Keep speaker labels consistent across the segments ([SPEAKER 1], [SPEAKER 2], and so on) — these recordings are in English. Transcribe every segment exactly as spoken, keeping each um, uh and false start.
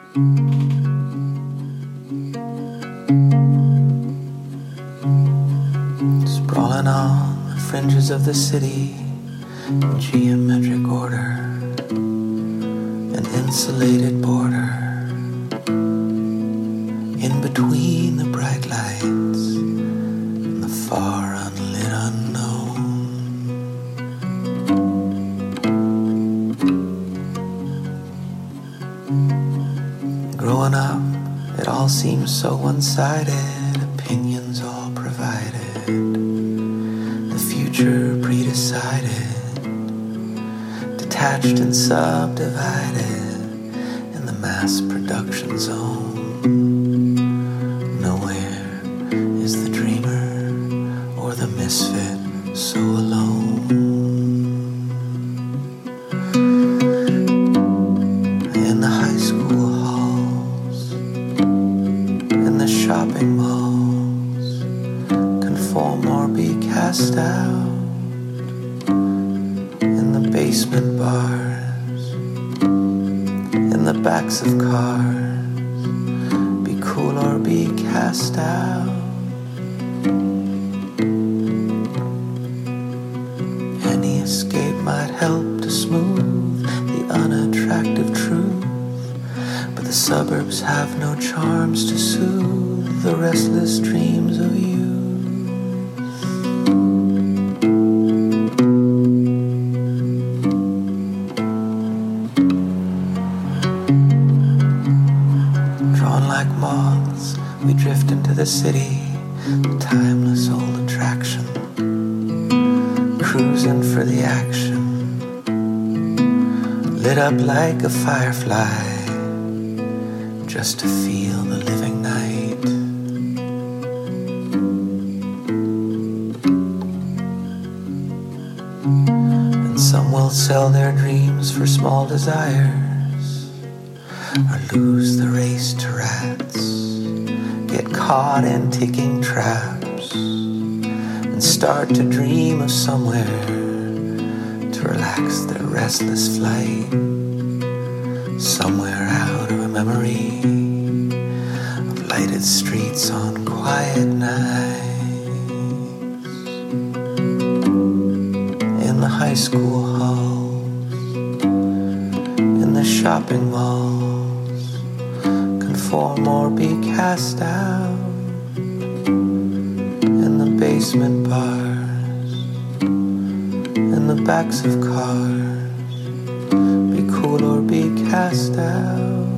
[SPEAKER 1] Sprawling on the fringes of the city in geometric order, an insulated border in between the bright lights and the far unlit unknown. Growing up, it all seems so one-sided, opinions all provided, the future pre-decided, detached and subdivided in the mass production zone. Nowhere is the dreamer or the misfit so alone. In the high school halls, in the shopping malls, conform or be cast out. In the basement bars, in the backs of cars, be cool or be cast out. Any escape might help to smooth the unattractive truth, but the suburbs have no charms to soothe the restless dreams of you. Like moths, we drift into the city, the timeless old attraction, cruising for the action, lit up like a firefly, just to feel the living night. And some will sell their dreams for small desires, or lose the race to rats, get caught in ticking traps, and start to dream of somewhere to relax their restless flight, somewhere out of a memory of lighted streets on quiet nights. In the high school halls, in the shopping malls, conform or be cast out. In the basement bars, in the backs of cars, be cool or be cast out.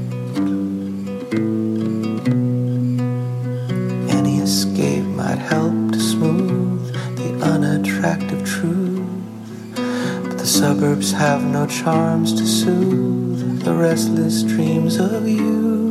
[SPEAKER 1] Any escape might help to smooth the unattractive truth, but the suburbs have no charms to soothe the restless dreams of you.